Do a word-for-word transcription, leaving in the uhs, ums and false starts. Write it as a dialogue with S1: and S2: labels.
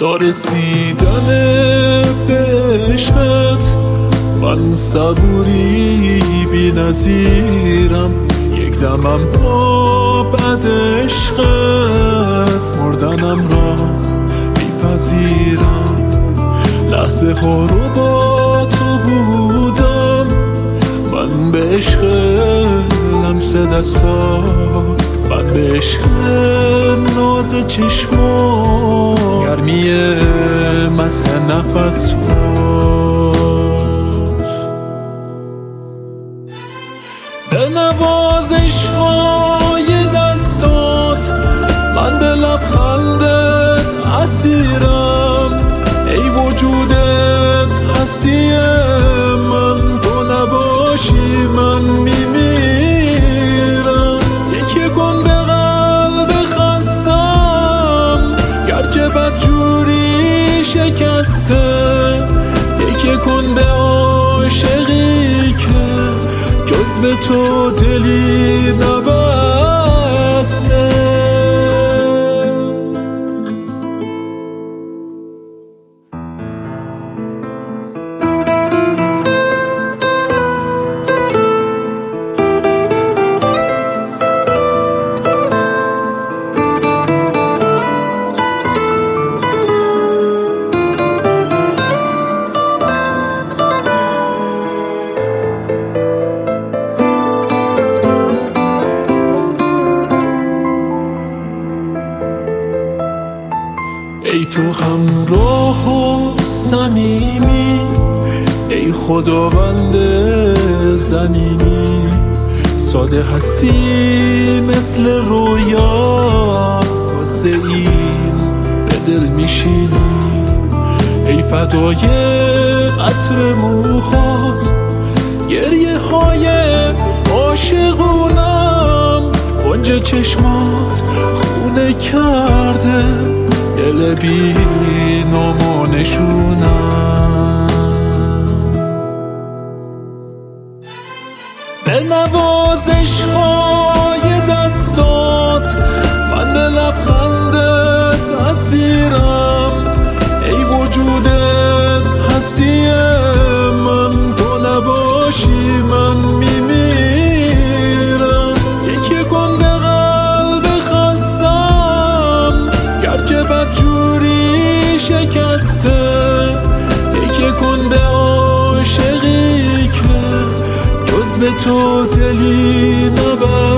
S1: تا رسیدن به عشقت من صبوری بی نظیرم، یک دمم با بد عشقت مردنم را میپذیرم. لحظه ها رو با تو بودم من، به عشق لمس دستات، من به عشق ناز چشما، گرمی مست نفس به نوازش های دستات، من به لبخندت اسیرم. ای وجودت هستی من، تو نباشی من میمیرم. تکیه کن به قلب خستم گرچه بدجوری شکسته، تکیه کن به عاشقی که جز به تو دلی نبسته. ای تو همراه و صمیمی، ای خداوند زمینی، ساده هستی مثل رویا، واسه این به دل میشینی. ای فدای عطر موهات، گریه های عاشقونم، کنج چشمات خونه کرده دل بی نام و نشونم. به نوازش های دستات، من به لبخندت اسیرم. ای وجودت هستی من، تو نباشی من میمیرم. تکیه کن به قلب خستم گرچه بدجوری شکسته، تکیه کن به عاشقی که جز به تو دلی نبسته.